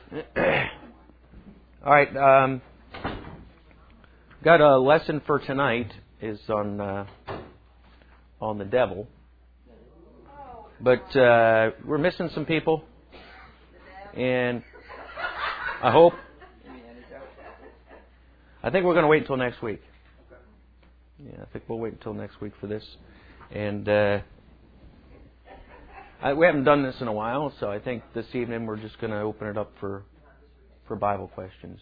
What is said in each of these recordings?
All right. Got a lesson for tonight is on the devil, but we're missing some people, and I think we're going to wait until next week. Yeah, I think we'll wait until next week for this, and we haven't done this in a while, so I think this evening we're just going to open it up for Bible questions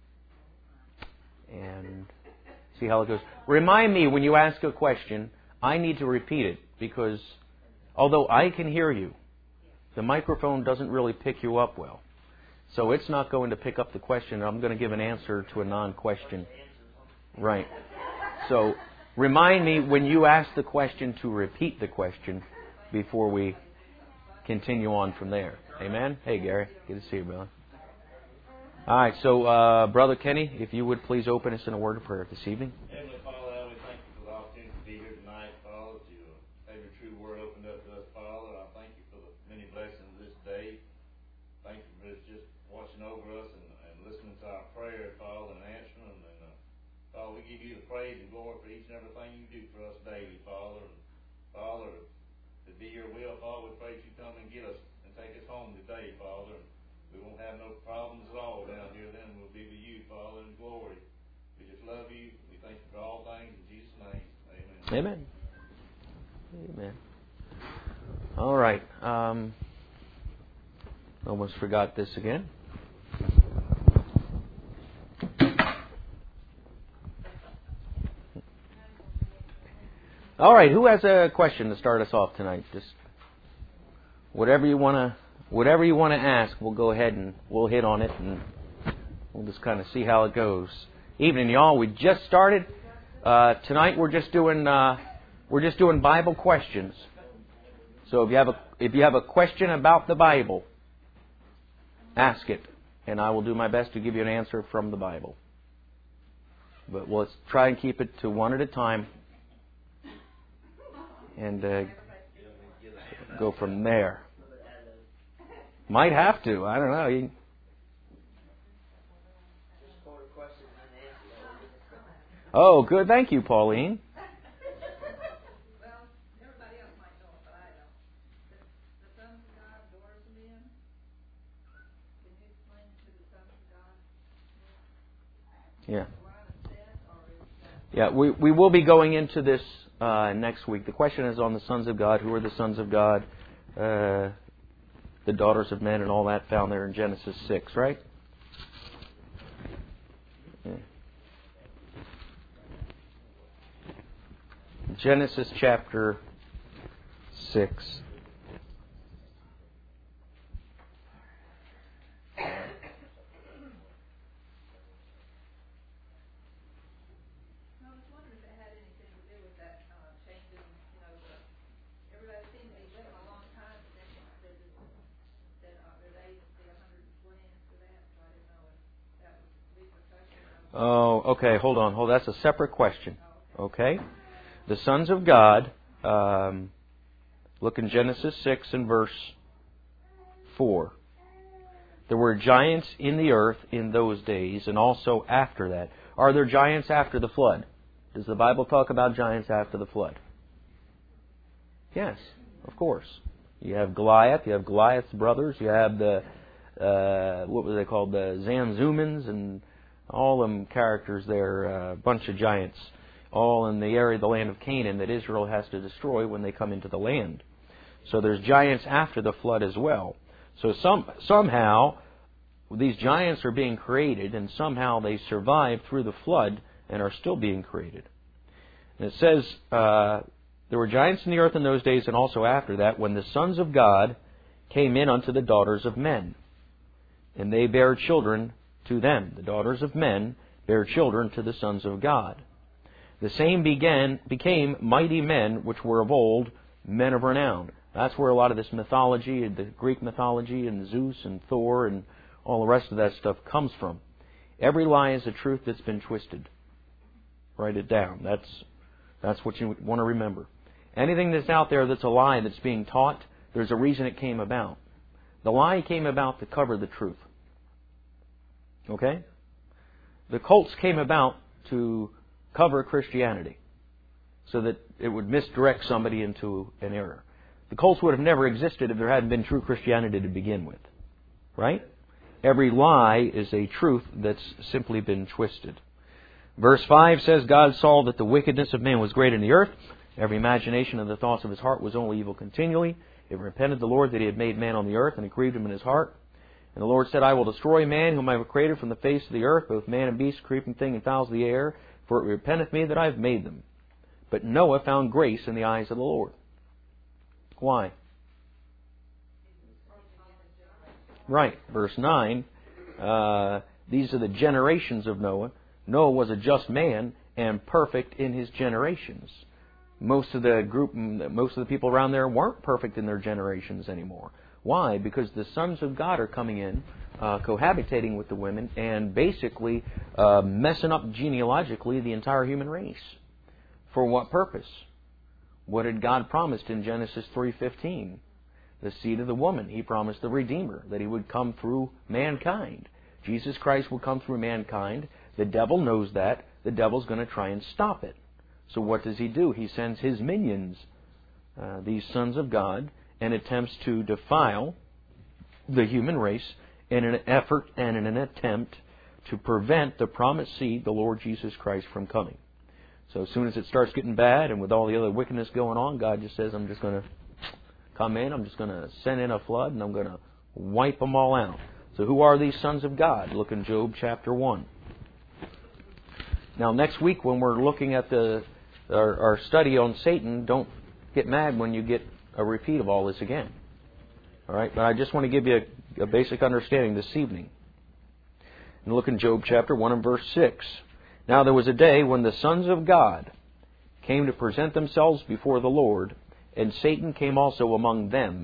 and see how it goes. Remind me when you ask a question, I need to repeat it because although I can hear you, the microphone doesn't really pick you up well. So it's not going to pick up the question. I'm going to give an answer to a non-question. Right. So remind me when you ask the question to repeat the question before we continue on from there. Amen? Hey, Gary. Good to see you, brother. All right, so Brother Kenny, if you would please open us in a word of prayer this evening. Heavenly Father, we thank you for the opportunity to be here tonight, Father, to have your true word opened up to us, Father. I thank you for the many blessings this day. Thank you for just watching over us and listening to our prayers, Father, and answering them. And Father, we give you the praise and glory for each and everything you do for us daily, Father. And Father, to be your will, Father, we pray that you come and get us and take us home today, Father. We won't have no problems at all down here then. We'll be with you, Father, in glory. We just love you. We thank you for all things. In Jesus' name, amen. Amen. All right. Almost forgot this again. All right. Who has a question to start us off tonight? Just whatever you want to ask, we'll go ahead and we'll hit on it, and we'll just kind of see how it goes. Evening, y'all. We just started. Tonight we're just doing Bible questions. So if you have a question about the Bible, ask it, and I will do my best to give you an answer from the Bible. But let's try and keep it to one at a time, and go from there. Might have to. I don't know. Oh, good. Thank you, Pauline. Well, everybody else might know it, but I don't. The sons of God, daughters of men. Can you explain to the sons of God? Yeah. Yeah, we will be going into this next week. The question is on the sons of God. Who are the sons of God? The daughters of men and all that found there in Genesis 6, right? Yeah. Genesis chapter 6. Oh, okay. Hold on. That's a separate question. Okay. The sons of God, look in Genesis 6 and verse 4. There were giants in the earth in those days and also after that. Are there giants after the flood? Does the Bible talk about giants after the flood? Yes, of course. You have Goliath. You have Goliath's brothers. You have the, what were they called? The Zamzumans and all them characters there, a bunch of giants, all in the area of the land of Canaan that Israel has to destroy when they come into the land. So there's giants after the flood as well. So somehow these giants are being created, and somehow they survived through the flood and are still being created. And it says, there were giants in the earth in those days and also after that, when the sons of God came in unto the daughters of men, and they bare children to them. The daughters of men bare children to the sons of God. The same became mighty men which were of old, men of renown. That's where a lot of this mythology, the Greek mythology, and Zeus and Thor and all the rest of that stuff comes from. Every lie is a truth that's been twisted. Write it down. That's what you want to remember. Anything that's out there that's a lie that's being taught, there's a reason it came about. The lie came about to cover the truth. Okay? The cults came about to cover Christianity so that it would misdirect somebody into an error. The cults would have never existed if there hadn't been true Christianity to begin with. Right? Every lie is a truth that's simply been twisted. Verse 5 says, God saw that the wickedness of man was great in the earth. Every imagination of the thoughts of his heart was only evil continually. It repented the Lord that he had made man on the earth, and it grieved him in his heart. And the Lord said, I will destroy man, whom I have created from the face of the earth, both man and beast, creeping thing, and fowls of the air, for it repenteth me that I have made them. But Noah found grace in the eyes of the Lord. Why? Right, verse 9. These are the generations of Noah. Noah was a just man and perfect in his generations. Most of the people around there weren't perfect in their generations anymore. Why? Because the sons of God are coming in, cohabitating with the women, and basically messing up genealogically the entire human race. For what purpose? What had God promised in Genesis 3:15? The seed of the woman. He promised the Redeemer, that he would come through mankind. Jesus Christ will come through mankind. The devil knows that. The devil's going to try and stop it. So what does he do? He sends his minions, these sons of God, and attempts to defile the human race in an effort and in an attempt to prevent the promised seed, the Lord Jesus Christ, from coming. So as soon as it starts getting bad and with all the other wickedness going on, God just says, I'm just going to come in, I'm just going to send in a flood, and I'm going to wipe them all out. So who are these sons of God? Look in Job chapter 1. Now next week when we're looking at our study on Satan, don't get mad when you get a repeat of all this again. All right, but I just want to give you a basic understanding this evening. And look in Job chapter 1 and verse 6. Now there was a day when the sons of God came to present themselves before the Lord, and Satan came also among them.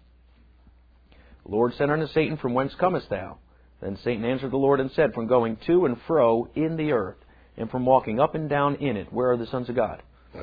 The Lord said unto Satan, From whence comest thou? Then Satan answered the Lord and said, From going to and fro in the earth, and from walking up and down in it. Where are the sons of God?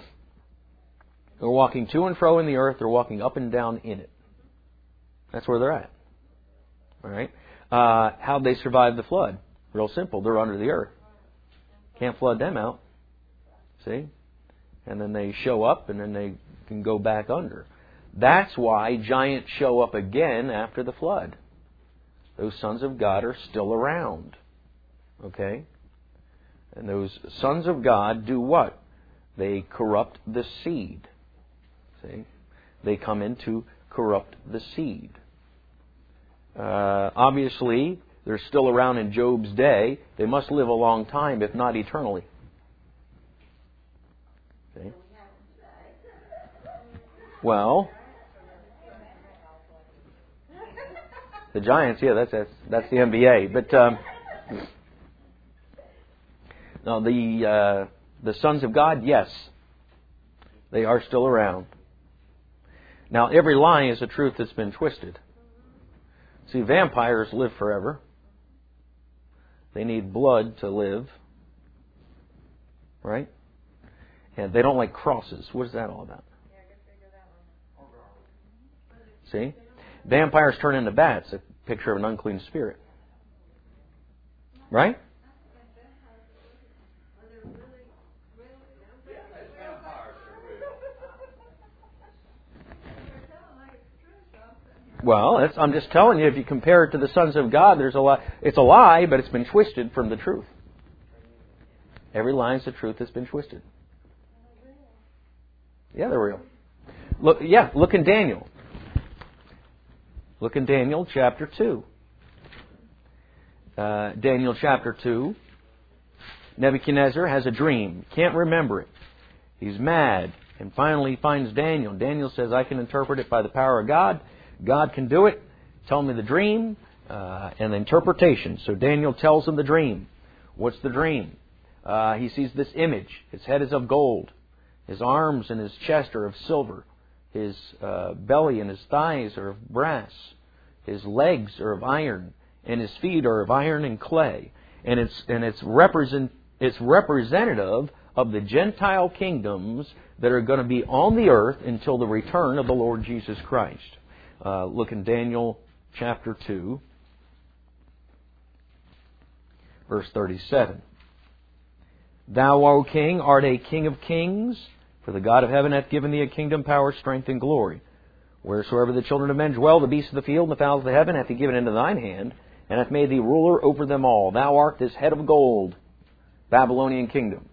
They're walking to and fro in the earth. They're walking up and down in it. That's where they're at. All right. How'd they survive the flood? Real simple. They're under the earth. Can't flood them out. See? And then they show up, and then they can go back under. That's why giants show up again after the flood. Those sons of God are still around. Okay? And those sons of God do what? They corrupt the seed. See? They come in to corrupt the seed. Obviously, they're still around in Job's day. They must live a long time, if not eternally. Okay? Well, the giants, yeah, that's the NBA. But no, the sons of God, yes, they are still around. Now, every lie is a truth that's been twisted. See, vampires live forever. They need blood to live. Right? And they don't like crosses. What is that all about? See? Vampires turn into bats, a picture of an unclean spirit. Right? Well, I'm just telling you, if you compare it to the sons of God, there's a lie. It's a lie, but it's been twisted from the truth. Every lie is the truth that's been twisted. Yeah, they're real. Look in Daniel. Look in Daniel chapter 2. Daniel chapter 2. Nebuchadnezzar has a dream. Can't remember it. He's mad. And finally he finds Daniel. Daniel says, I can interpret it by the power of God. God can do it. Tell me the dream and the interpretation. So Daniel tells him the dream. What's the dream? He sees this image. His head is of gold. His arms and his chest are of silver. His belly and his thighs are of brass. His legs are of iron. And his feet are of iron and clay. And it's representative of the Gentile kingdoms that are going to be on the earth until the return of the Lord Jesus Christ. Look in Daniel chapter 2. Verse 37. Thou, O King, art a King of kings, for the God of heaven hath given thee a kingdom, power, strength, and glory. Wheresoever the children of men dwell, the beasts of the field and the fowls of the heaven hath he given into thine hand, and hath made thee ruler over them all. Thou art this head of gold, Babylonian kingdom.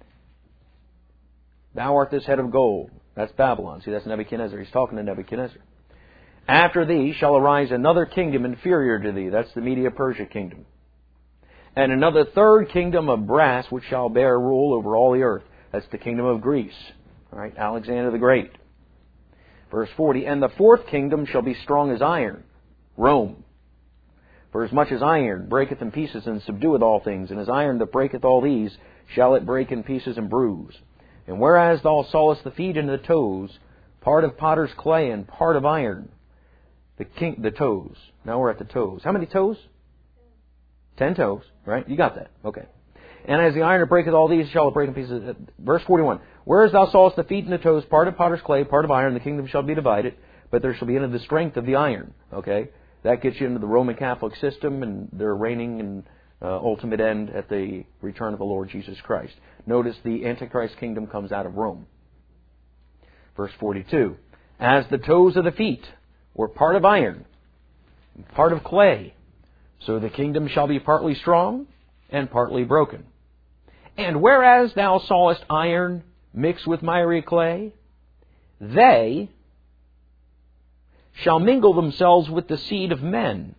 Thou art this head of gold. That's Babylon. See, that's Nebuchadnezzar. He's talking to Nebuchadnezzar. After thee shall arise another kingdom inferior to thee. That's the Media-Persia kingdom. And another third kingdom of brass, which shall bear rule over all the earth. That's the kingdom of Greece. All right, Alexander the Great. Verse 40, and the fourth kingdom shall be strong as iron, Rome. For as much as iron breaketh in pieces and subdueth all things, and as iron that breaketh all these, shall it break in pieces and bruise. And whereas thou sawest the feet and the toes, part of potter's clay and part of iron, the toes. Now we're at the toes. How many toes? 10 toes, right? You got that. Okay. And as the iron that breaketh all these, shall it break in pieces. Verse 41. Whereas thou sawest the feet and the toes, part of potter's clay, part of iron, the kingdom shall be divided, but there shall be into the strength of the iron. Okay? That gets you into the Roman Catholic system and their reigning and ultimate end at the return of the Lord Jesus Christ. Notice the Antichrist kingdom comes out of Rome. Verse 42. As the toes of the feet were part of iron, part of clay, so the kingdom shall be partly strong and partly broken. And whereas thou sawest iron mixed with miry clay, they shall mingle themselves with the seed of men.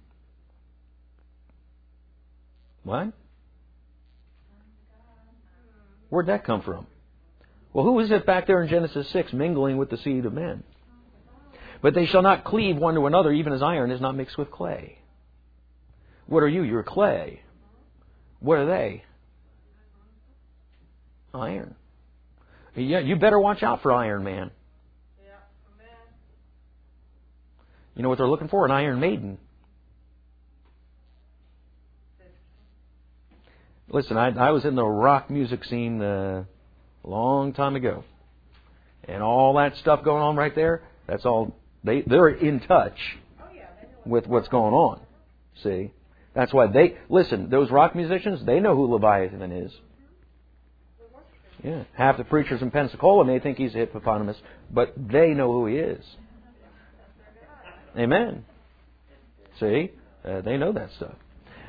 What? Where'd that come from? Well, who is it back there in Genesis 6 mingling with the seed of men? But they shall not cleave one to another, even as iron is not mixed with clay. What are you? You're clay. What are they? Iron. Yeah, you better watch out for Iron Man. You know what they're looking for? An Iron Maiden. Listen, I was in the rock music scene a long time ago. And all that stuff going on right there, that's all, they're in touch with what's going on. See? That's why listen, those rock musicians, they know who Leviathan is. Yeah. Half the preachers in Pensacola may think he's a hippopotamus, but they know who he is. Amen. See? They know that stuff.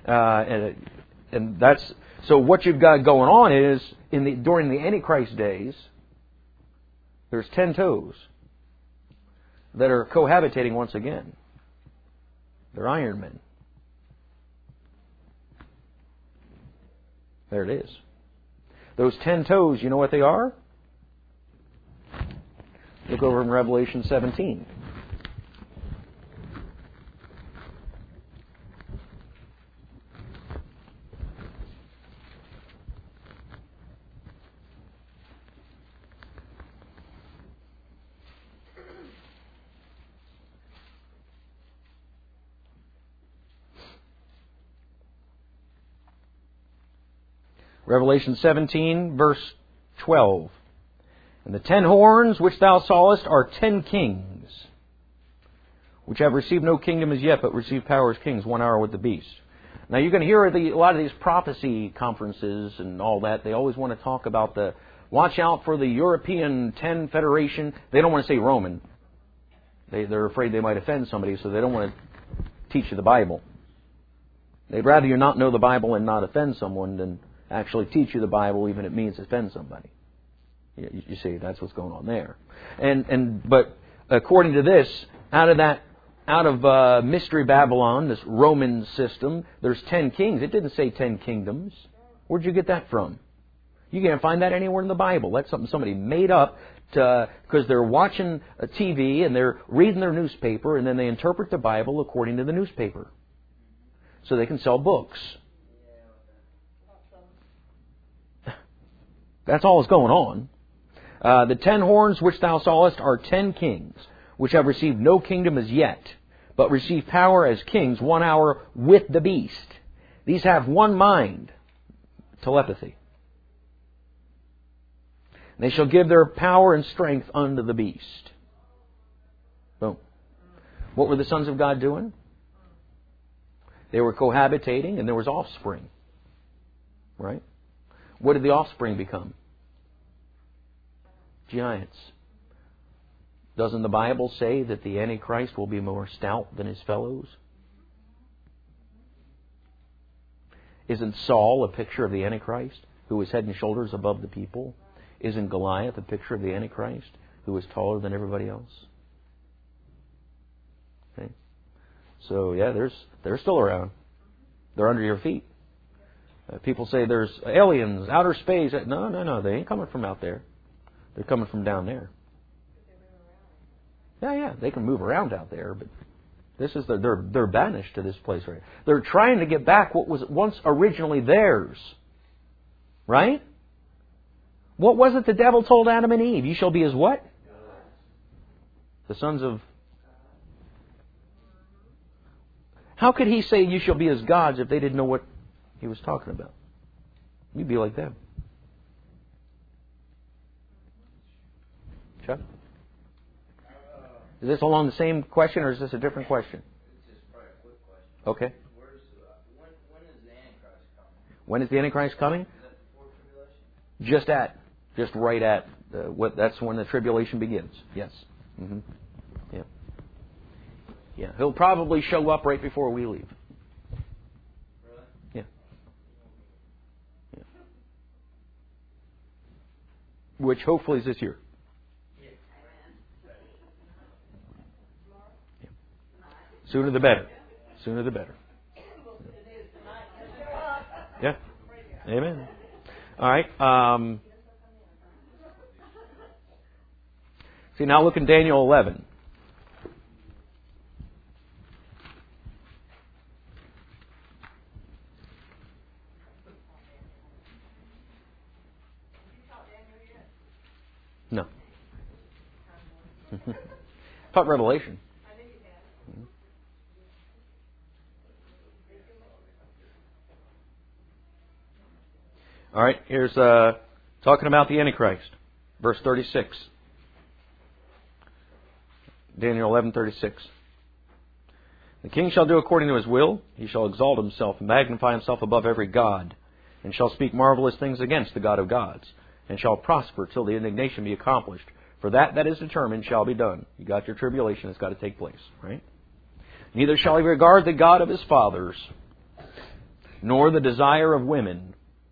And that's, so what you've got going on is, during the Antichrist days, there's 10 toes that are cohabitating once again. They're Iron Men. There it is. Those 10 toes, you know what they are? Look over in Revelation 17. Revelation 17, verse 12. And the 10 horns which thou sawest are 10 kings, which have received no kingdom as yet, but receive power as kings 1 hour with the beast. Now you're going to hear a lot of these prophecy conferences and all that. They always want to talk about watch out for the European 10 Federation. They don't want to say Roman. They're afraid they might offend somebody, so they don't want to teach you the Bible. They'd rather you not know the Bible and not offend someone than actually teach you the Bible, even if it means offend somebody. You see, that's what's going on there. But according to this, out of Mystery Babylon, this Roman system, there's 10 kings. It didn't say 10 kingdoms. Where'd you get that from? You can't find that anywhere in the Bible. That's something somebody made up because they're watching a TV and they're reading their newspaper, and then they interpret the Bible according to the newspaper, so they can sell books. That's all that's going on. The 10 horns which thou sawest are 10 kings, which have received no kingdom as yet, but receive power as kings 1 hour with the beast. These have one mind, telepathy. They shall give their power and strength unto the beast. Boom. What were the sons of God doing? They were cohabitating, and there was offspring. Right? What did the offspring become? Giants. Doesn't the Bible say that the Antichrist will be more stout than his fellows? Isn't Saul a picture of the Antichrist, who was head and shoulders above the people? Isn't Goliath a picture of the Antichrist, who was taller than everybody else? Okay. So, yeah, they're still around. They're under your feet. People say there's aliens, outer space. No. They ain't coming from out there. They're coming from down there. Yeah. They can move around out there, but this is they're banished to this place right. They're trying to get back what was once originally theirs. Right? What was it the devil told Adam and Eve? You shall be as what? The sons of... How could he say you shall be as gods if they didn't know what he was talking about? You'd be like them. Chuck? Is this along the same question, or is this a different question? It's just probably a quick question. Okay. When is the Antichrist coming? When is the Antichrist coming? Is that before tribulation? Just right at that's when the tribulation begins. Yes. Mm-hmm. Yeah. Yeah. He'll probably show up right before we leave. Really? Yeah. Which hopefully is this year. Sooner the better. Sooner the better. Yeah. Amen. All right. See, now look in Daniel 11. No. Taught Revelation. All right, here's talking about the Antichrist, verse 36. Daniel 11:36. The king shall do according to his will. He shall exalt himself and magnify himself above every god, and shall speak marvelous things against the God of gods, and shall prosper till the indignation be accomplished. For that is determined shall be done. You got your tribulation, it's got to take place, right? Neither shall he regard the God of his fathers, nor the desire of women.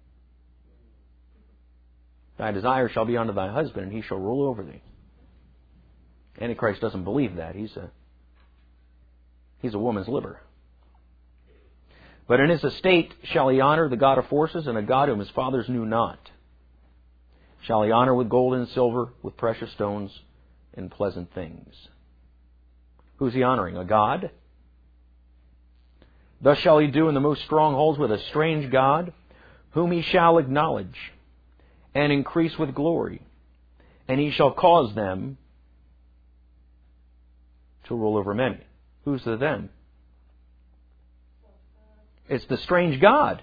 Thy desire shall be unto thy husband, and he shall rule over thee. Antichrist doesn't believe that. He's a woman's liver. But in his estate shall he honor the God of forces, and a God whom his fathers knew not. Shall he honor with gold and silver, with precious stones, and pleasant things. Who's he honoring? A God? Thus shall he do in the most strongholds with a strange God, whom he shall acknowledge, and increase with glory. And he shall cause them to rule over many. Who's the them? It's the strange God.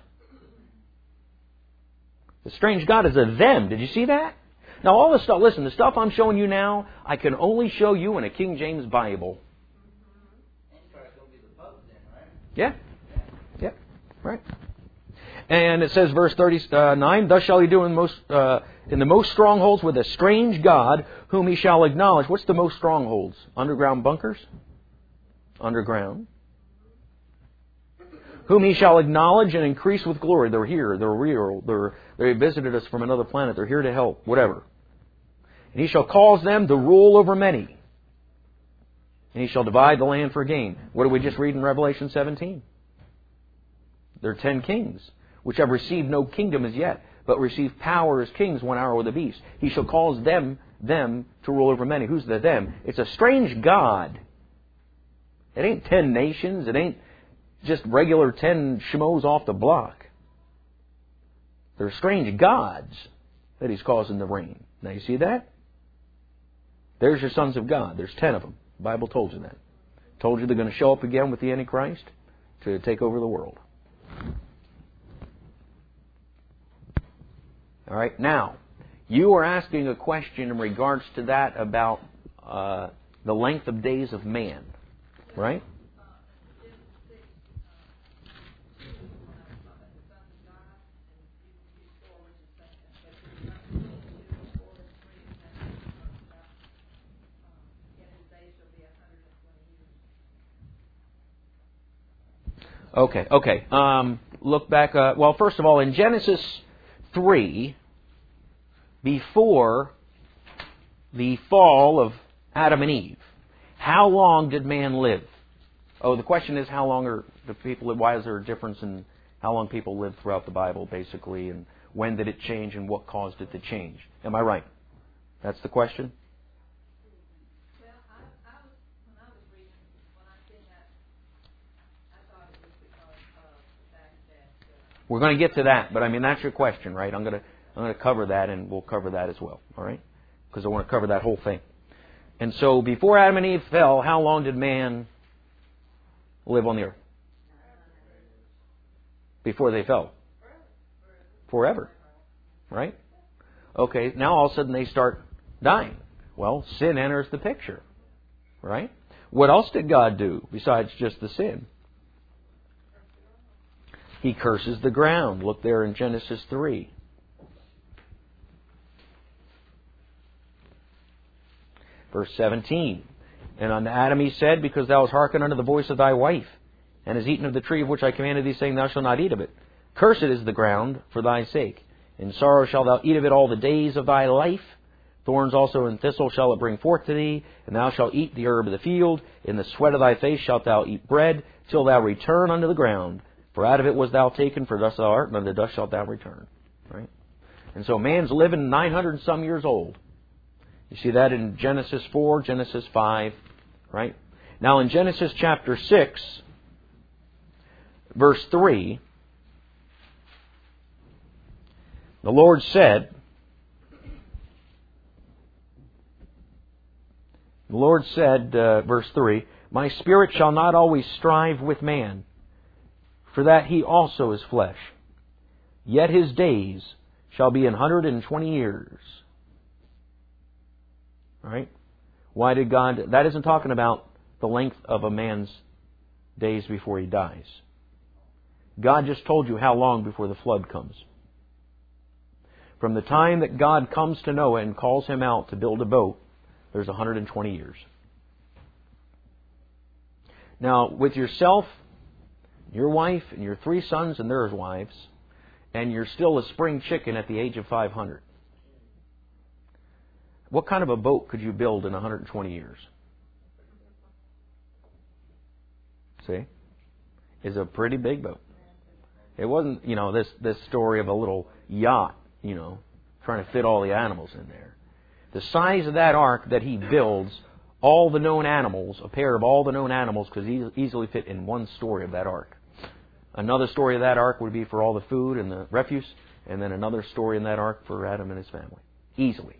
The strange God is a them. Did you see that? Now all this stuff, listen, the stuff I'm showing you now, I can only show you in a King James Bible. Antichrist will be the Pope then, right? Yeah. Yeah. Right. And it says, verse 39, thus shall he do in the most strongholds with a strange God, whom he shall acknowledge. What's the most strongholds? Underground bunkers? Underground. Whom he shall acknowledge and increase with glory. They're here. They're real. They visited us from another planet. They're here to help. Whatever. And he shall cause them to rule over many. And he shall divide the land for gain. What did we just read in Revelation 17? There are 10 kings, which have received no kingdom as yet, but receive power as kings 1 hour with the beast. He shall cause them to rule over many. Who's the them? It's a strange God. It ain't 10 nations. It ain't just regular 10 schmoes off the block. They're strange gods that he's causing to reign. Now you see that? There's your sons of God. There's 10 of them. The Bible told you that. Told you they're going to show up again with the Antichrist to take over the world. All right. Now, you are asking a question in regards to that about the length of days of man, right? Okay. Look back. Well, first of all, in Genesis 3, before the fall of Adam and Eve, how long did man live? Oh, the question is, how long are the people? Why is there a difference in how long people lived throughout the Bible, basically, and when did it change and what caused it to change? Am I right? That's the question? Well, when I was reading, when I seen that, I thought it was because of the fact that... We're going to get to that, but I mean, that's your question, right? I'm going to cover that, and we'll cover that as well, all right? Because I want to cover that whole thing. And so, before Adam and Eve fell, how long did man live on the earth? Before they fell? Forever. Right? Okay, now all of a sudden they start dying. Well, sin enters the picture. Right? What else did God do besides just the sin? He curses the ground. Look there in Genesis 3. Verse 17. And unto Adam he said, because thou hast hearkened unto the voice of thy wife, and hast eaten of the tree of which I commanded thee, saying, thou shalt not eat of it. Cursed is the ground for thy sake. In sorrow shalt thou eat of it all the days of thy life. Thorns also and thistles shall it bring forth to thee, and thou shalt eat the herb of the field. In the sweat of thy face shalt thou eat bread, till thou return unto the ground. For out of it was thou taken, for dust thou art, and unto dust shalt thou return. Right? And so man's living 900 and some years old. You see that in Genesis 4, Genesis 5, right? Now in Genesis chapter 6, verse 3, the Lord said, verse 3, my spirit shall not always strive with man, for that he also is flesh. Yet his days shall be 120 years. Right? Why did God... That isn't talking about the length of a man's days before he dies. God just told you how long before the flood comes. From the time that God comes to Noah and calls him out to build a boat, there's 120 years. Now, with yourself, your wife, and your 3 sons and their wives, and you're still a spring chicken at the age of 500. What kind of a boat could you build in 120 years? See? It's a pretty big boat. It wasn't, this story of a little yacht, trying to fit all the animals in there. The size of that ark that he builds, all the known animals, a pair of all the known animals could easily fit in one story of that ark. Another story of that ark would be for all the food and the refuse, and then another story in that ark for Adam and his family. Easily.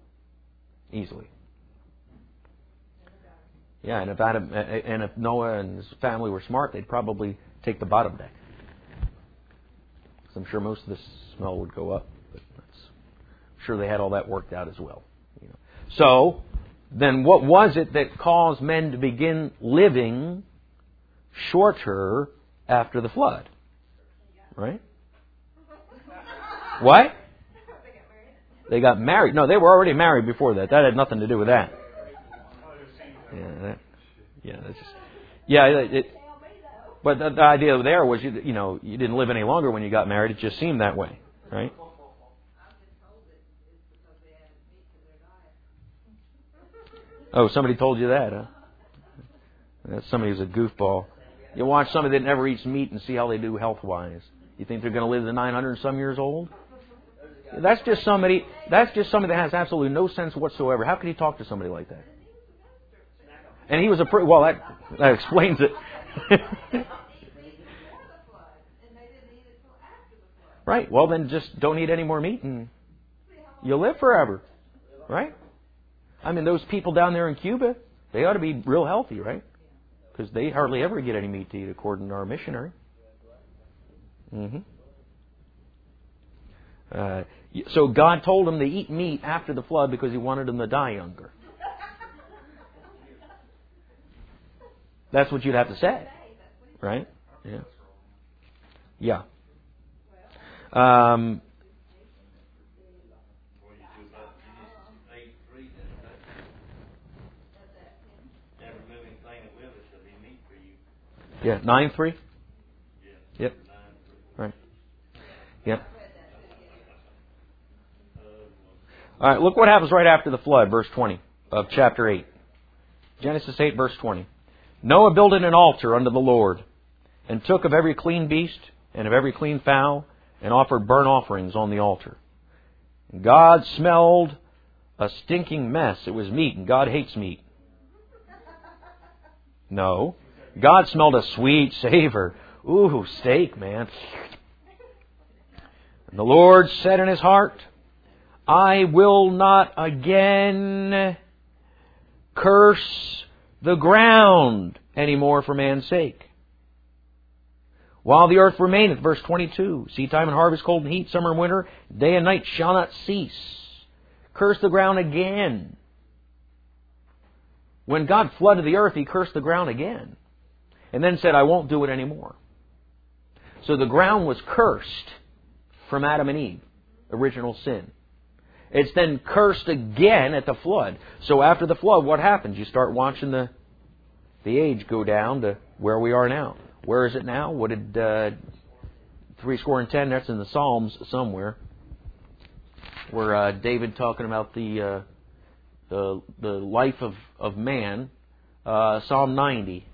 Yeah, and if Noah and his family were smart, they'd probably take the bottom deck. I'm sure most of the smell would go up, but I'm sure they had all that worked out as well. So, then what was it that caused men to begin living shorter after the flood? Right? What? They got married. No, they were already married before that. That had nothing to do with that. But the idea there was, you didn't live any longer when you got married. It just seemed that way, right? Oh, somebody told you that, huh? That's somebody who's a goofball. You watch somebody that never eats meat and see how they do health-wise. You think they're going to live to 900 and some years old? That's just somebody that has absolutely no sense whatsoever. How can you talk to somebody like that? And he was that explains it. Right. Well, then just don't eat any more meat and you'll live forever. Right? I mean, those people down there in Cuba, they ought to be real healthy, right? Because they hardly ever get any meat to eat, according to our missionary. So God told them to eat meat after the flood because He wanted them to die younger. That's what you'd have to say, right? Yeah. Yeah, 9:3. Yep. Right. Yep. All right, look what happens right after the flood, verse 20 of chapter 8. Genesis 8, verse 20. Noah builded an altar unto the Lord, and took of every clean beast and of every clean fowl, and offered burnt offerings on the altar. And God smelled a stinking mess. It was meat, and God hates meat. No. God smelled a sweet savor. Ooh, steak, man. And the Lord said in His heart, I will not again curse the ground anymore for man's sake. While the earth remaineth, verse 22, seed time and harvest, cold and heat, summer and winter, day and night shall not cease. Curse the ground again. When God flooded the earth, He cursed the ground again. And then said, I won't do it anymore. So the ground was cursed from Adam and Eve, original sin. It's then cursed again at the flood. So after the flood, what happens? You start watching the age go down to where we are now. Where is it now? What did 70? That's in the Psalms somewhere, where David talking about the life of man. Psalm 90.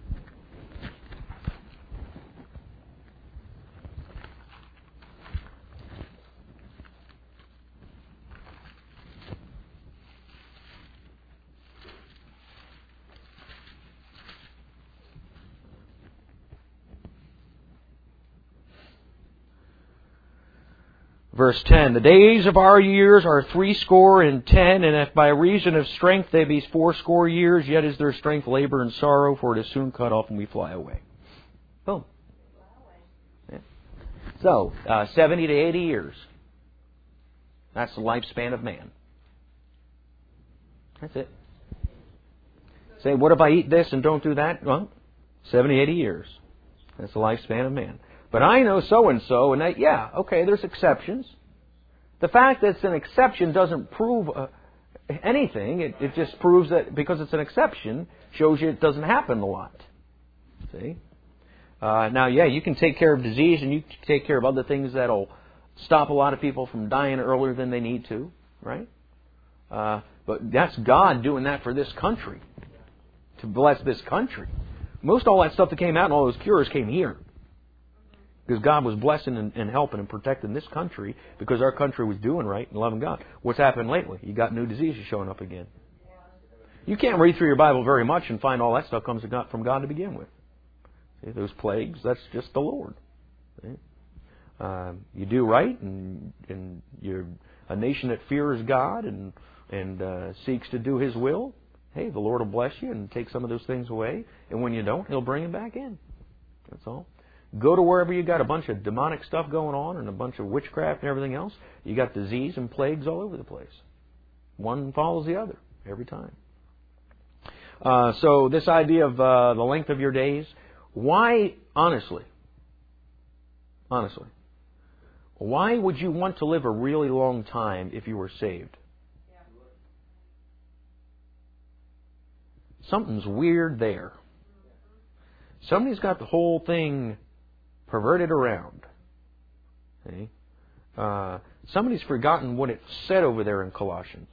Verse 10, the days of our years are 70, and if by reason of strength they be 80 years, yet is their strength labor and sorrow, for it is soon cut off and we fly away. Boom. Yeah. So, 70 to 80 years. That's the lifespan of man. That's it. Say, what if I eat this and don't do that? Well, 70, 80 years. That's the lifespan of man. But I know so-and-so, and that, yeah, okay, there's exceptions. The fact that it's an exception doesn't prove anything. It just proves that because it's an exception, shows you it doesn't happen a lot. See? Now, yeah, you can take care of disease, and you can take care of other things that'll stop a lot of people from dying earlier than they need to, right? But that's God doing that for this country, to bless this country. Most all that stuff that came out and all those cures came here. Because God was blessing and helping and protecting this country because our country was doing right and loving God. What's happened lately? You got new diseases showing up again. You can't read through your Bible very much and find all that stuff comes from God to begin with. See, those plagues, that's just the Lord. See? You do right, and you're a nation that fears God and seeks to do His will. Hey, the Lord will bless you and take some of those things away. And when you don't, He'll bring them back in. That's all. Go to wherever you got a bunch of demonic stuff going on and a bunch of witchcraft and everything else. You got disease and plagues all over the place. One follows the other every time. So this idea of the length of your days, why, honestly, why would you want to live a really long time if you were saved? Something's weird there. Somebody's got the whole thing perverted around. See? Somebody's forgotten what it said over there in Colossians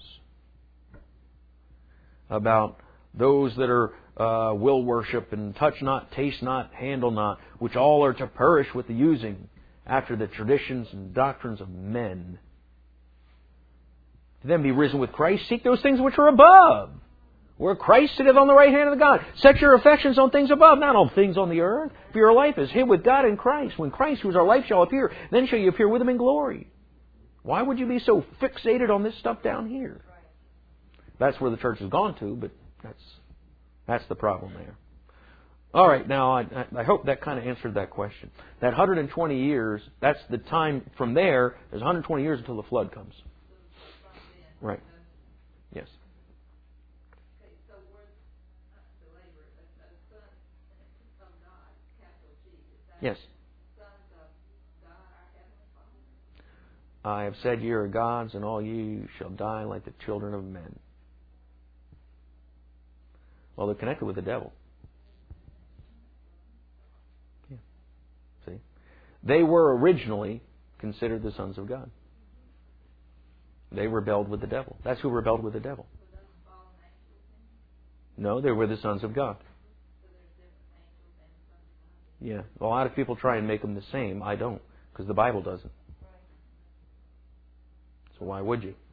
about those that are will worship and touch not, taste not, handle not, which all are to perish with the using after the traditions and doctrines of men. To them be risen with Christ, seek those things which are above, where Christ sitteth on the right hand of the God. Set your affections on things above, not on things on the earth. For your life is hid with God in Christ. When Christ, who is our life, shall appear, then shall you appear with Him in glory. Why would you be so fixated on this stuff down here? That's where the church has gone to, but that's the problem there. All right, now I hope that kind of answered that question. That 120 years, that's the time from there. There's 120 years until the flood comes. Right. Yes. Yes. I have said ye are gods, and all ye shall die like the children of men. Well, they're connected with the devil. Yeah. See? They were originally considered the sons of God. They rebelled with the devil. That's who rebelled with the devil. No, they were the sons of God. Yeah. A lot of people try and make them the same. I don't, because the Bible doesn't. So why would you?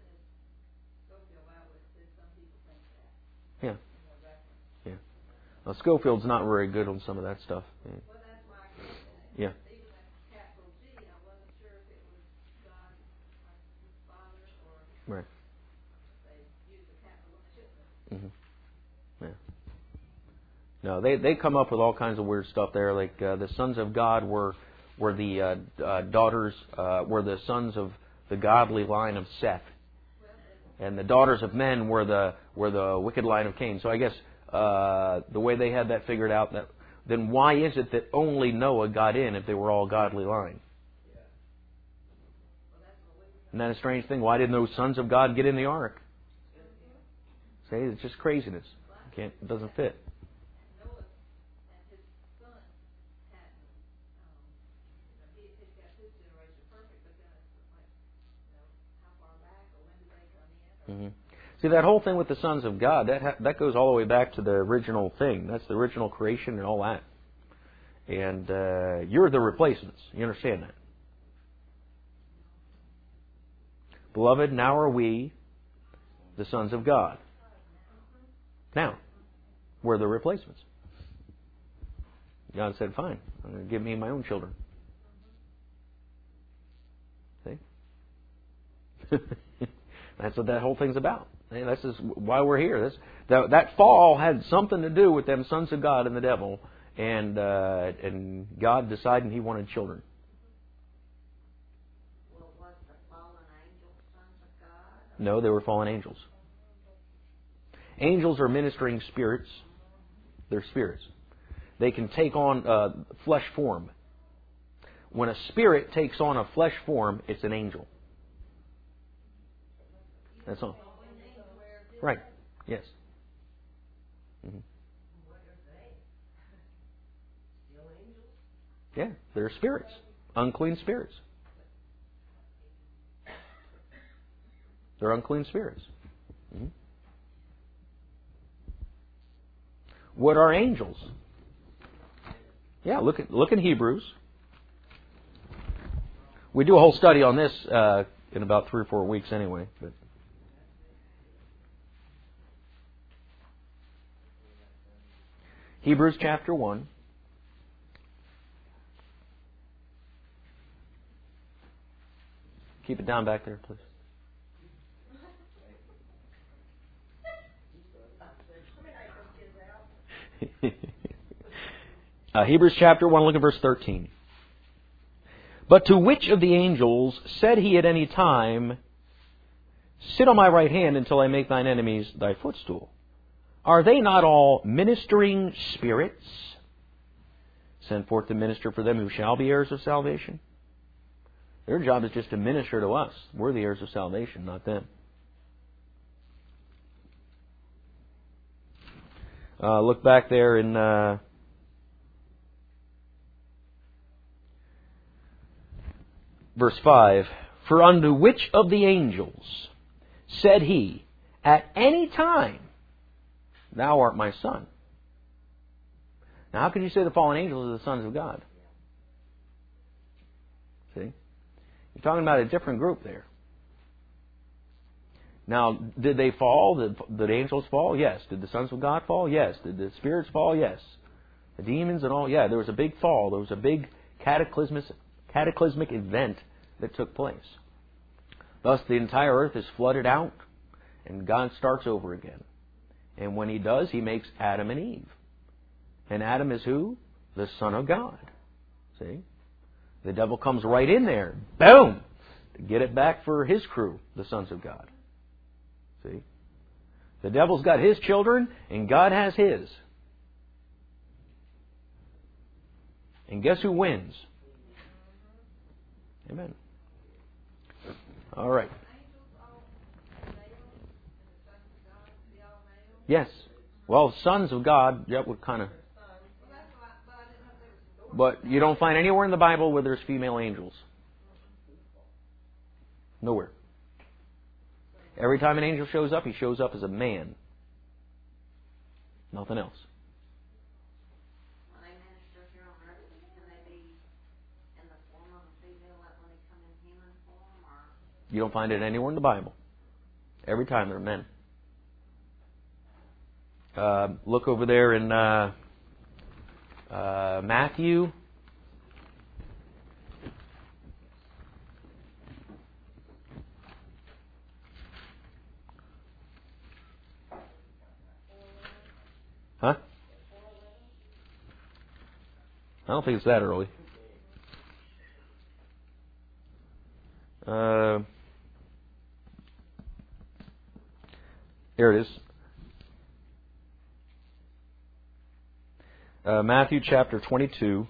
Yeah. Yeah. Well, Scofield's not very good on some of that stuff. Yeah. Right. Mm-hmm. Yeah. No, they come up with all kinds of weird stuff there. Like the sons of God were the daughters were the sons of the godly line of Seth, and the daughters of men were the wicked line of Cain. So I guess the way they had that figured out, that then why is it that only Noah got in if they were all godly line? Isn't that a strange thing? Why didn't those sons of God get in the ark? See, it's just craziness. It doesn't fit. Mm-hmm. See, that whole thing with the sons of God, that goes all the way back to the original thing. That's the original creation and all that. And you're the replacements. You understand that? Beloved, now are we the sons of God. Now, we're the replacements. God said, fine, I'm going to give me my own children. See? That's what that whole thing's about. This is why we're here. That fall had something to do with them sons of God and the devil, and God deciding He wanted children. Well, was the fallen angels sons of God? No, they were fallen angels. Angels are ministering spirits. They're spirits. They can take on flesh form. When a spirit takes on a flesh form, it's an angel. That's all. Right. Yes. Mm-hmm. Yeah, they're spirits. Unclean spirits. They're unclean spirits. Mm-hmm. What are angels? Yeah, look at Hebrews. We do a whole study on this in about 3 or 4 weeks anyway. But Hebrews chapter 1. Keep it down back there, please. Hebrews chapter 1, look at verse 13. But to which of the angels said He at any time, sit on my right hand until I make thine enemies thy footstool? Are they not all ministering spirits, sent forth to minister for them who shall be heirs of salvation? Their job is just to minister to us. We're the heirs of salvation, not them. Look back there in verse 5. For unto which of the angels said He, at any time, thou art my son? Now, how can you say the fallen angels are the sons of God? See? You're talking about a different group there. Now, did they fall? Did the angels fall? Yes. Did the sons of God fall? Yes. Did the spirits fall? Yes. The demons and all? Yeah, there was a big fall. There was a big cataclysmic event that took place. Thus, the entire earth is flooded out, and God starts over again. And when He does, He makes Adam and Eve. And Adam is who? The Son of God. See? The devil comes right in there. Boom! To get it back for his crew, the sons of God. See? The devil's got his children, and God has His. And guess who wins? Amen. All right. Yes. Well, sons of God, that would kind of... But you don't find anywhere in the Bible where there's female angels. Nowhere. Every time an angel shows up, he shows up as a man. Nothing else. When they minister here on earth, can they be in the form of a female like when they come in human form? Or? You don't find it anywhere in the Bible. Every time they're men. Look over there in Matthew. Huh? I don't think it's that early. Here it is. Matthew chapter 22.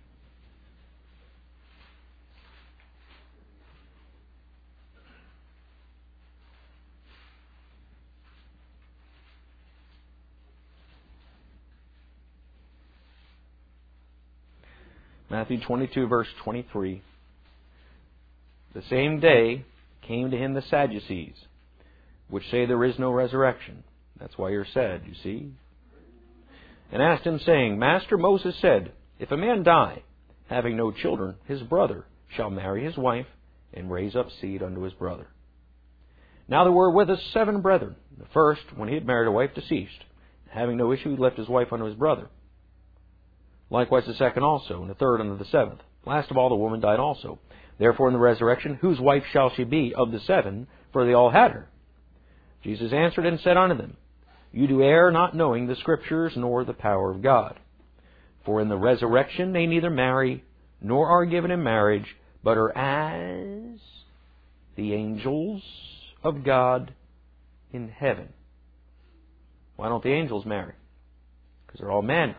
Matthew 22, verse 23. The same day came to him the Sadducees, which say there is no resurrection. That's why you're sad, you see. And asked him, saying, Master, Moses said, if a man die, having no children, his brother shall marry his wife, and raise up seed unto his brother. Now there were with us 7 brethren. The first, when he had married a wife, deceased. Having no issue, he left his wife unto his brother. Likewise the second also, and the third unto the 7th. Last of all, the woman died also. Therefore in the resurrection, whose wife shall she be of the 7? For they all had her. Jesus answered and said unto them, You do err, not knowing the Scriptures, nor the power of God. For in the resurrection they neither marry, nor are given in marriage, but are as the angels of God in heaven. Why don't the angels marry? Because they're all men.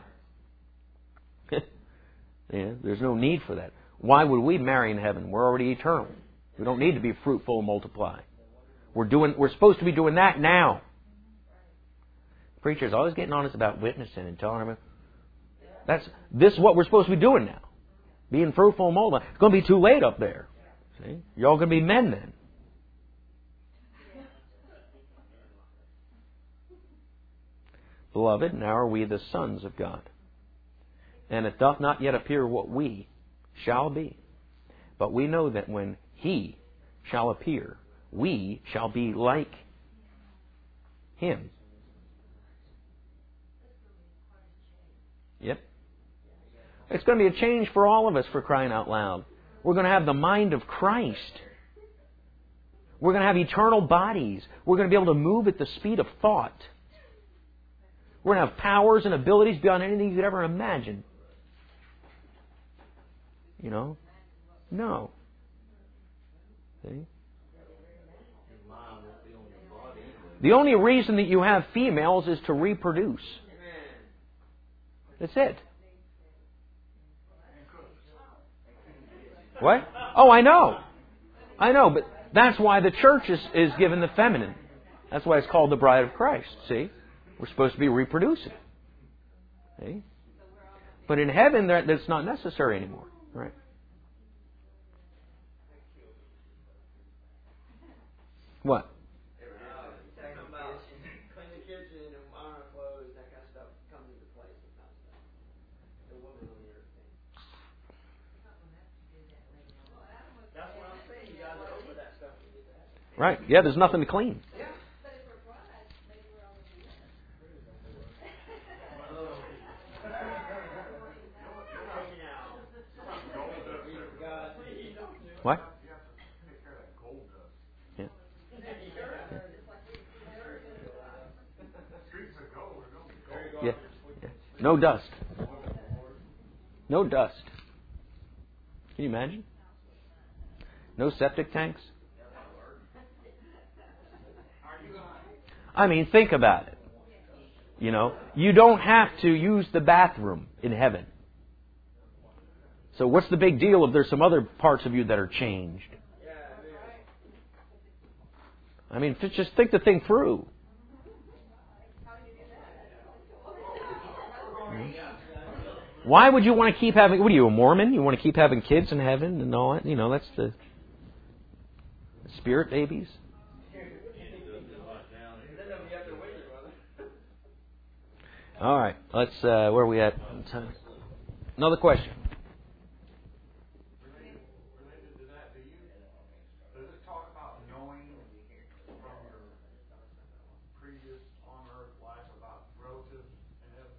Yeah, there's no need for that. Why would we marry in heaven? We're already eternal. We don't need to be fruitful and multiply. We're supposed to be doing that now. Preachers always getting on us about witnessing and telling them this is what we're supposed to be doing now. Being fruitful and multiply. It's going to be too late up there. See? You're all going to be men then. Beloved, now are we the sons of God. And it doth not yet appear what we shall be. But we know that when He shall appear, we shall be like Him. Yep. It's going to be a change for all of us, for crying out loud. We're going to have the mind of Christ. We're going to have eternal bodies. We're going to be able to move at the speed of thought. We're going to have powers and abilities beyond anything you could ever imagine. You know? No. See? The only reason that you have females is to reproduce. That's it. What? Oh, I know. But that's why the church is given the feminine. That's why it's called the bride of Christ. See? We're supposed to be reproducing. See? But in heaven, that's not necessary anymore. Right? What? Clean the kitchen and iron our clothes, that kind of stuff comes into place. The woman on the earth thing. That's what I'm saying. You got to over that stuff to get that. Right. Yeah, there's nothing to clean. What? Yeah. Yeah. No dust. No dust. Can you imagine? No septic tanks? I mean, think about it. You know, you don't have to use the bathroom in heaven. So what's the big deal if there's some other parts of you that are changed? I mean, just think the thing through. Why would you want to keep having... What are you, a Mormon? You want to keep having kids in heaven and all that? You know, that's the spirit babies. All right. Let's... where are we at? Another question. Related to that, does it talk about knowing from your previous on-earth life about relatives in heaven?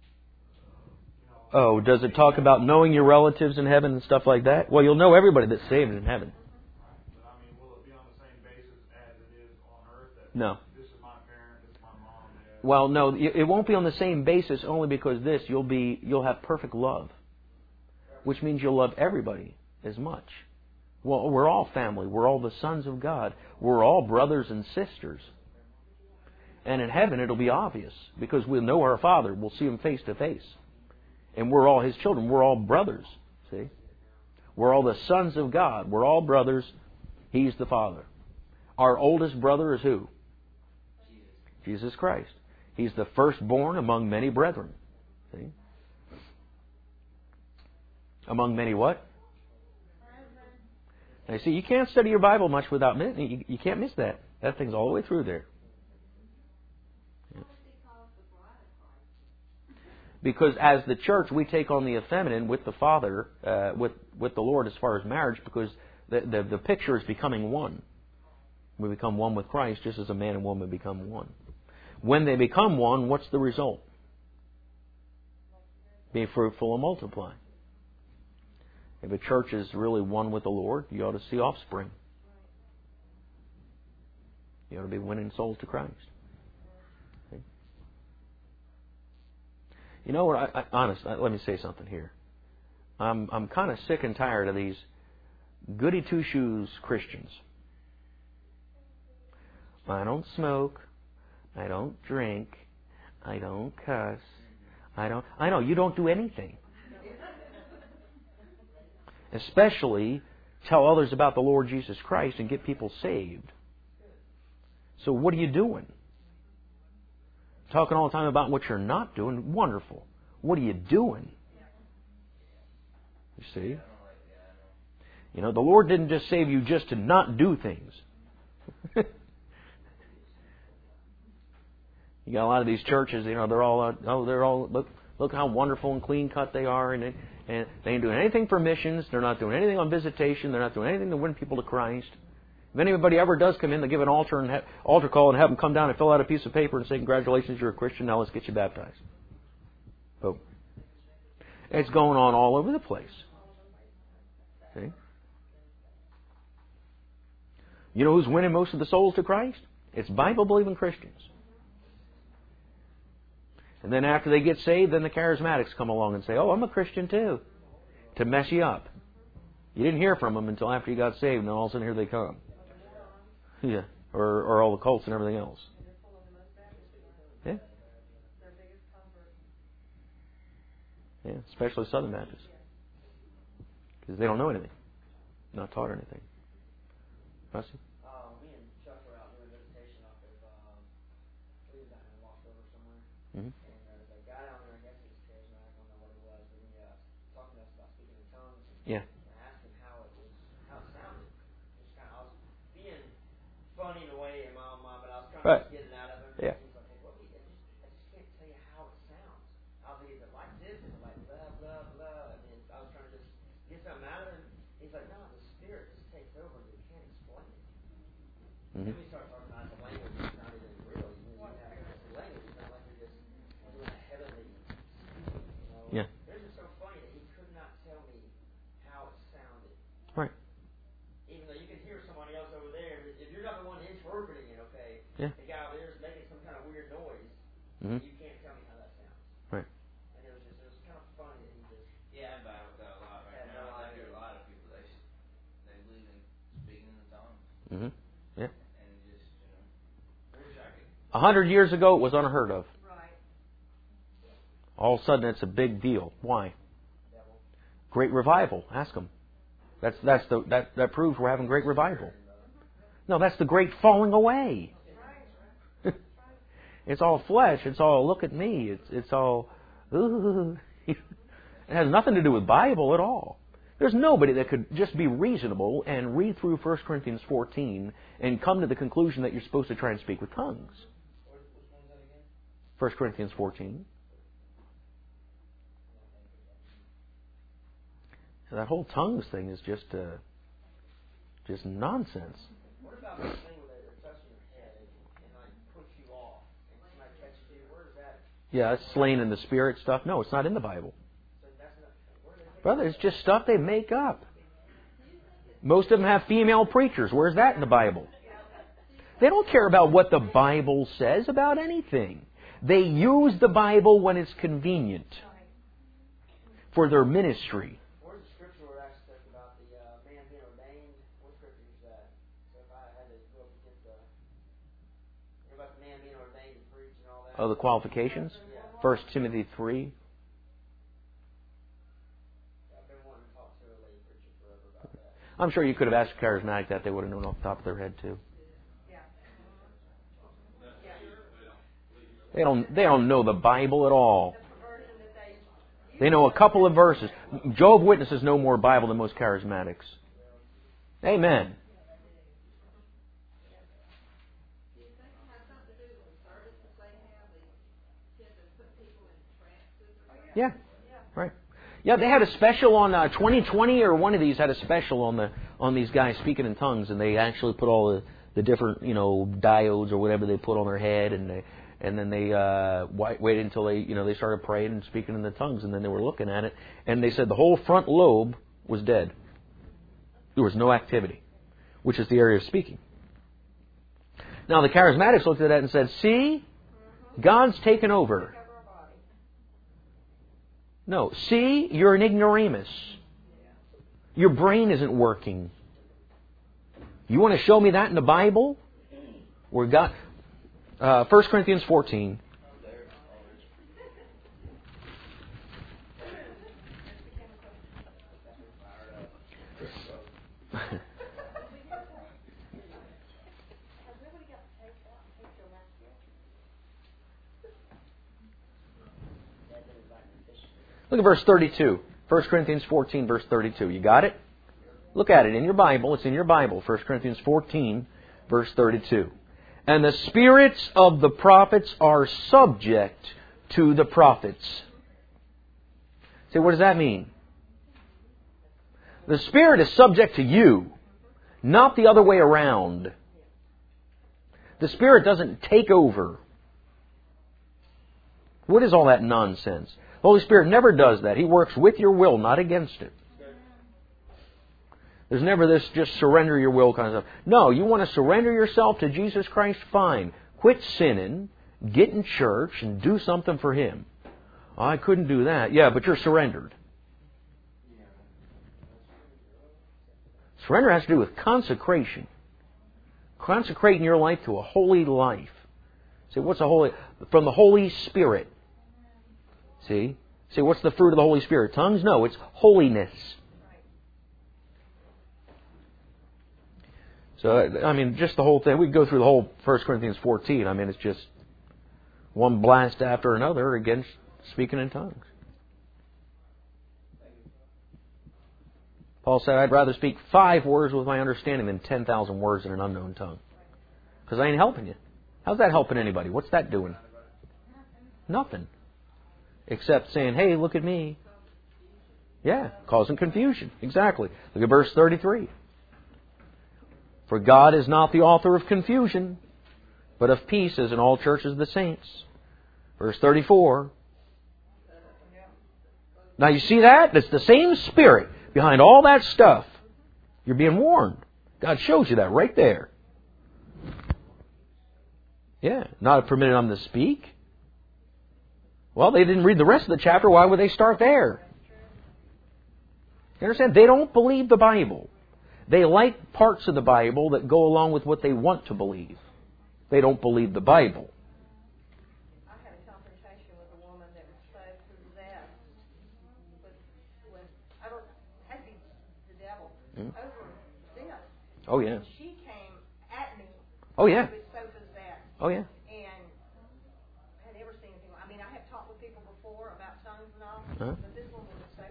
Oh, does it talk about knowing your relatives in heaven and stuff like that? Well, you'll know everybody that's saved in heaven. But I mean, will it be on the same basis as it is on earth? That No. This is my parent, this is my mom, dad. Well, no, it won't be on the same basis only because you'll have perfect love, which means you'll love everybody as much. Well, we're all family. We're all the sons of God. We're all brothers and sisters. And in heaven, it'll be obvious because we'll know our Father. We'll see Him face to face. And we're all His children. We're all brothers. See? We're all the sons of God. We're all brothers. He's the Father. Our oldest brother is who? Jesus Christ. He's the firstborn among many brethren. See? Among many what? Now, see, you can't study your Bible much without missing. You can't miss that. That thing's all the way through there. Because as the church, we take on the effeminate with the Father, with the Lord as far as marriage, because the picture is becoming one. We become one with Christ, just as a man and woman become one. When they become one, what's the result? Be fruitful and multiply. If a church is really one with the Lord, you ought to see offspring. You ought to be winning souls to Christ. You know what? Let me say something here. I'm kind of sick and tired of these goody two shoes Christians. I don't smoke. I don't drink. I don't cuss. I know you don't do anything. Especially tell others about the Lord Jesus Christ and get people saved. So what are you doing? Talking all the time about what you're not doing. Wonderful. What are you doing? You see? You know, the Lord didn't just save you just to not do things. You got a lot of these churches, you know, they're all look how wonderful and clean cut they are, and they ain't doing anything for missions. They're not doing anything on visitation. They're not doing anything to win people to Christ. If anybody ever does come in, they give an altar call and have them come down and fill out a piece of paper and say, "Congratulations, you're a Christian. Now let's get you baptized." Boom. It's going on all over the place. See? You know who's winning most of the souls to Christ? It's Bible-believing Christians. And then after they get saved, then the charismatics come along and say, "Oh, I'm a Christian too," to mess you up. You didn't hear from them until after you got saved, and then all of a sudden here they come. Yeah, or all the cults and everything else. Yeah. Yeah, especially Southern Baptists. Because they don't know anything. Not taught anything. Rusty? Me and Chuck were out doing visitation off of, we was down in Lost River somewhere. Mm-hmm. And there's a guy down there, I guess he was charismatic, I don't know what it was, but he talking to us about speaking in tongues. Yeah. And I asked him how it sounded. Just kind of, I was being funny in a way in my own mind, but I was trying to get it out of him. Yeah. He's like, "Hey, what I just can't tell you how it sounds." I was like, "Is it like this? Is it like blah, blah, blah?" I mean, I was trying to just get something out of him. He's like, "No, the Spirit just takes over and you can't explain it." Mm-hmm. Then we start talking about the language that's not even real. You have the language, it's not like you're just doing a heavenly speaking, you know. Yeah. This is so funny that he could not tell me how it sounded. Right. Even though you can hear somebody else over there, if you're not the one interpreting it, okay, Yeah. the guy over there is making some kind of weird noise, Mm-hmm. you can't tell me how that sounds. Right. And it was kind of funny that he just Yeah, I'm bad with that a lot right had now. no I idea. hear a lot of people, they believe in speaking in tongues. Mm-hmm. Yeah. And just, I wish I could. 100 years ago, it was unheard of. Right. All of a sudden, it's a big deal. Why? Great revival. Ask them. That proves we're having great revival. No, that's the great falling away. It's all flesh. It's all look at me. It's all ooh. It has nothing to do with Bible at all. There's nobody that could just be reasonable and read through 1 Corinthians 14 and come to the conclusion that you're supposed to try and speak with tongues. 1 Corinthians 14. So that whole tongues thing is just nonsense. What about this thing where they're touching your head and like push you off and somebody catches you? Where is that? Yeah, it's slain in the spirit stuff. No, it's not in the Bible. So that's not. Where do they Brother, it's just stuff they make up. Most of them have female preachers. Where's that in the Bible? They don't care about what the Bible says about anything. They use the Bible when it's convenient for their ministry. Where's the scripture where it actually says about the man being ordained? What scripture is that? So if I had to go up against about the man being ordained to preach and all that. Oh, the qualifications? 1 Timothy 3. I've been wanting to talk to a lady preacher forever about that. I'm sure you could have asked a charismatic that. They would have known off the top of their head too. They don't know the Bible at all. They know a couple of verses. Jehovah's Witnesses know more Bible than most charismatics. Amen. Yeah, right. Yeah, they had a special on 2020 or one of these had a special on these guys speaking in tongues, and they actually put all the different diodes or whatever they put on their head, and then they waited until they started praying and speaking in the tongues, and then they were looking at it, and they said the whole front lobe was dead. There was no activity, which is the area of speaking. Now the charismatics looked at that and said, "See, God's taken over." No, see, you're an ignoramus. Your brain isn't working. You want to show me that in the Bible? Where God, 1 Corinthians 14. Look at verse 32. 1 Corinthians 14, verse 32. You got it? Look at it in your Bible. It's in your Bible. 1 Corinthians 14, verse 32. And the spirits of the prophets are subject to the prophets. Say, what does that mean? The Spirit is subject to you, not the other way around. The Spirit doesn't take over. What is all that nonsense? The Holy Spirit never does that. He works with your will, not against it. There's never this just surrender your will kind of stuff. No, you want to surrender yourself to Jesus Christ? Fine. Quit sinning, get in church, and do something for Him. Oh, I couldn't do that. Yeah, but you're surrendered. Surrender has to do with consecration. Consecrating your life to a holy life. See, what's a holy? From the Holy Spirit. See, what's the fruit of the Holy Spirit? Tongues? No, it's holiness. So, I mean, just the whole thing. We could go through the whole 1 Corinthians 14. I mean, it's just one blast after another against speaking in tongues. Paul said, I'd rather speak 5 words with my understanding than 10,000 words in an unknown tongue. Because I ain't helping you. How's that helping anybody? What's that doing? Nothing. Except saying, hey, look at me. Yeah, causing confusion. Exactly. Look at verse 33. For God is not the author of confusion, but of peace, as in all churches of the saints. Verse 34. Now you see that? It's the same Spirit behind all that stuff. You're being warned. God shows you that right there. Yeah, not permitted them to speak. Well, they didn't read the rest of the chapter. Why would they start there? You understand? They don't believe the Bible. They like parts of the Bible that go along with what they want to believe. They don't believe the Bible. I had a confrontation with a woman that was saved through that. When I don't had to be the devil over this. Oh yeah. She came at me. Oh yeah. With so possessed. Oh yeah. And I had never seen anything. I mean, I have talked with people before about tongues and all, Huh? but this one was so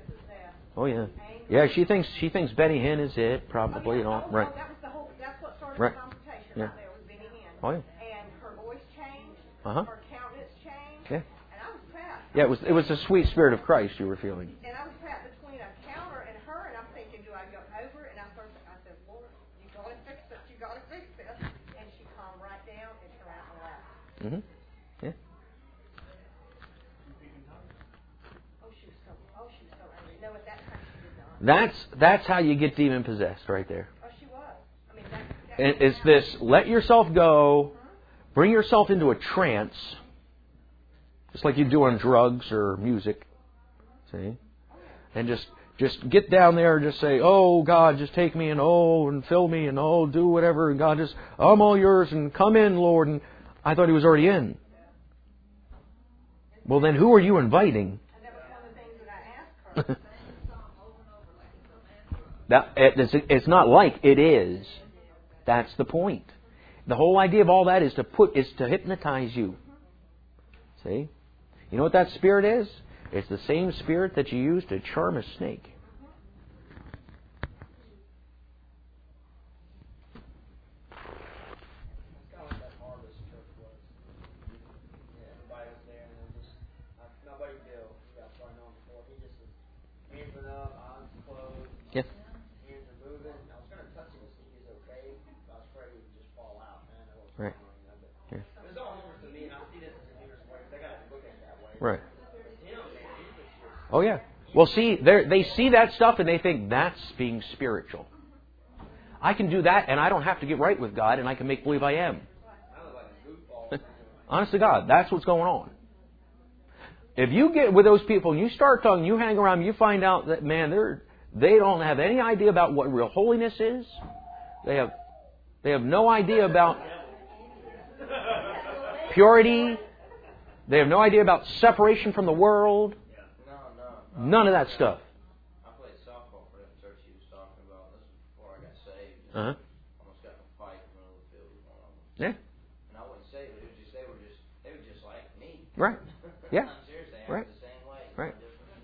Oh yeah. angry. Yeah, she thinks Benny Hinn is it, probably, you know. Right. That was the whole. That's what started Right. the conversation Yeah. right there with Benny Hinn. Oh yeah. And her voice changed. Uh-huh. Her countenance changed. Yeah. And I was proud. Yeah, it was the sweet spirit of Christ you were feeling. And I was proud between a counter and her, and I'm thinking, do I go over? And I said, Lord, you gotta fix this. You gotta fix this. And she calmed right down and turned out and laughed. Mm-hmm. Yeah. She was so angry. No, at that time she did not. That's how you get demon possessed right there. Oh, she was. I mean, that And it's this: let yourself go, bring yourself into a trance, just like you do on drugs or music. See, and just get down there and just say, "Oh God, just take me and fill me and do whatever." And God, I'm all yours and come in, Lord. And I thought He was already in. Well, then who are you inviting? And that was one of the things that I asked her. It's not like it is. That's the point. The whole idea of all that is to hypnotize you. See? You know what that spirit is? It's the same spirit that you use to charm a snake. It's kind of like that Harvest Church was. Yeah, everybody was there, and then just my buddy Bill, you guys probably know him before. He just was hands went up, eyes closed, Yeah. hands are moving. I was going to touch him to see if he was okay. But I was afraid he would just fall out, man. I wasn't Right. going to, but Yeah. it's all humorous to me, and I see this as a humorous way. They got to look at it that way. Right. But him, man, he was just. Oh yeah. Well, see, they see that stuff and they think that's being spiritual. I can do that and I don't have to get right with God and I can make believe I am. I look like a goofball. Honest to God, that's what's going on. If you get with those people and you start talking, you hang around, you find out that, man, they don't have any idea about what real holiness is. They have no idea about purity. They have no idea about separation from the world. No. None of that stuff. I played softball for that church he was talking about. This was before I got saved. Uh-huh. Almost got in a fight in the middle of the field with one of them. Yeah. And I wouldn't say, but they were just like me. Right. Yeah. I'm serious, they Right. acted the same way. Right.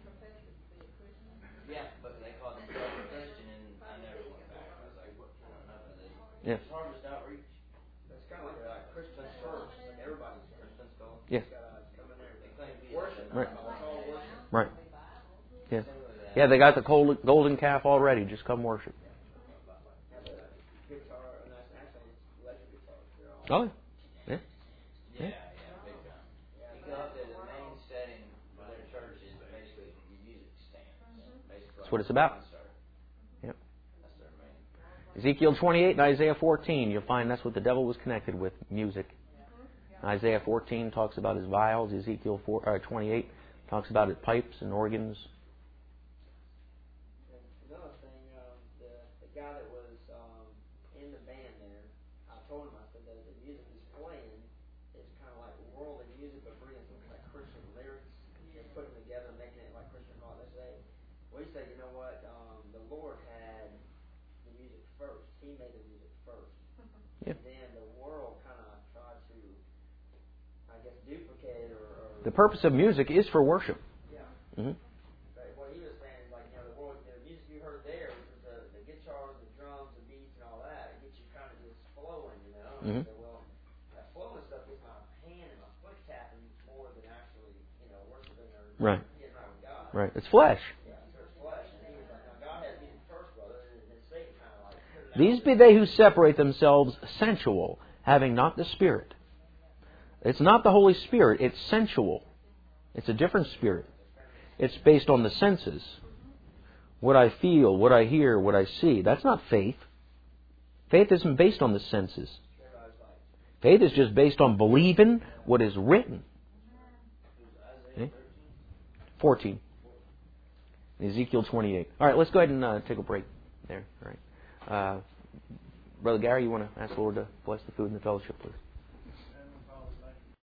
Yeah, but they called themselves a Christian, and I never went back. I was like, what? Enough of this. Yeah. It's Harvest Outreach. It's kind of like Christian church. Like everybody's Christian school. Yeah. got to come in there and They claim to be worship. Right. It's all worship. Right. Yeah. Yeah, they got the golden calf already. Just come worship. Guitar, and that's actually electric guitars. They're all. Oh, yeah. Yeah, big time. Because the main setting for their church is basically music stands. Basically That's what it's about. concert. Yep. That's their main. Ezekiel 28 and Isaiah 14, you'll find that's what the devil was connected with, music. Isaiah 14 talks about his vials. Ezekiel 28 talks about his pipes and organs. Another thing, the guy that was in the band there, I told him, I said that the music he's playing is kind of like worldly music, but bringing some kind of Christian lyrics and putting them together, making it like Christian rock. They say, well, he said, you know what? The Lord had the music first. He made the music first. Yeah. And then the world kind of tried to, I guess, duplicate it or The purpose of music is for worship. yeah. Mm-hmm. But what he was saying is like, the world, the music you heard there, which was the guitars, the drums, the beats, and all that, it gets you kind of just flowing, Mhm. And I said, well, that flowing stuff is my hand and my foot tapping more than actually, worshiping or Right. getting right with God. Right. It's flesh. Yeah, so it's flesh. And he was like, now God has music first, brother, and then Satan kind of like put it out These there. be they who separate themselves sensual, having not the Spirit. It's not the Holy Spirit, it's sensual. It's a different spirit. It's based on the senses. What I feel, what I hear, what I see. That's not faith. Faith isn't based on the senses. Faith is just based on believing what is written. Okay? 14. Ezekiel 28. All right, let's go ahead and take a break there. All right. Brother Gary, you want to ask the Lord to bless the food and the fellowship, please?